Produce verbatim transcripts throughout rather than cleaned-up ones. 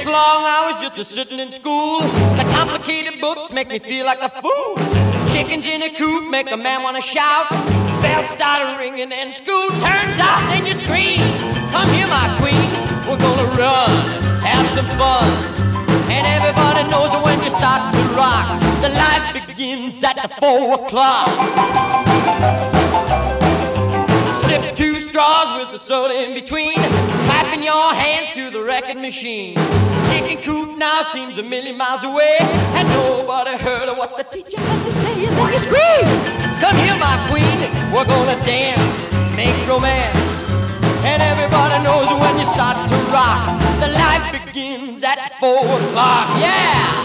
long hours just a sitting in school. The complicated books make me feel like a fool. Chickens in a coop make a man wanna shout. Bells start ringing and school turns out, then you scream, come here my queen, we're gonna run, have some fun. And everybody knows that when you start to rock, the life begins at the four o'clock. Sip two straws with the soda in between, clapping your hands to the record machine. Chicken coop now seems a million miles away, and nobody heard of what the teacher had to say. And then you scream, come here my queen, we're gonna dance, make romance. And everybody knows when you start to rock, the life begins at four o'clock, yeah!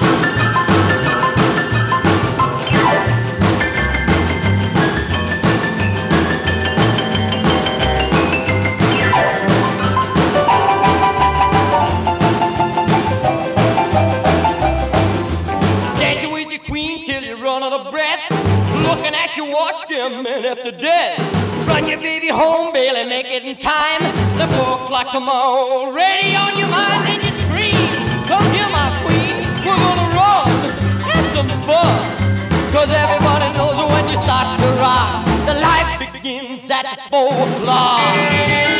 Dancing with your queen till you run out of breath, looking at your watch, damn man after death. Run your baby home, Bailey, make it in time. The four o'clock tomorrow, already on your mind, and you scream, come here my queen, we're gonna run, have some fun. Cause everybody knows when you start to rock, the life begins at four o'clock.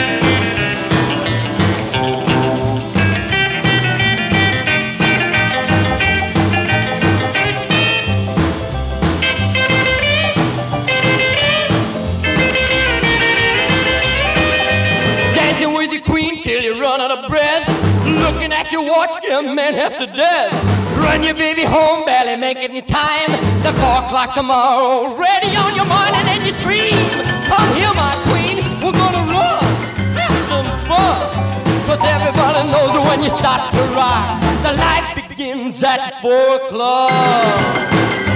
Till you run out of breath, looking at your watch, damn man half to death. Run your baby home, barely make it in time. The four o'clock tomorrow, ready on your mind, and then you scream, come here my queen, we're gonna run, have some fun. Cause everybody knows when you start to rock, the life begins at four o'clock.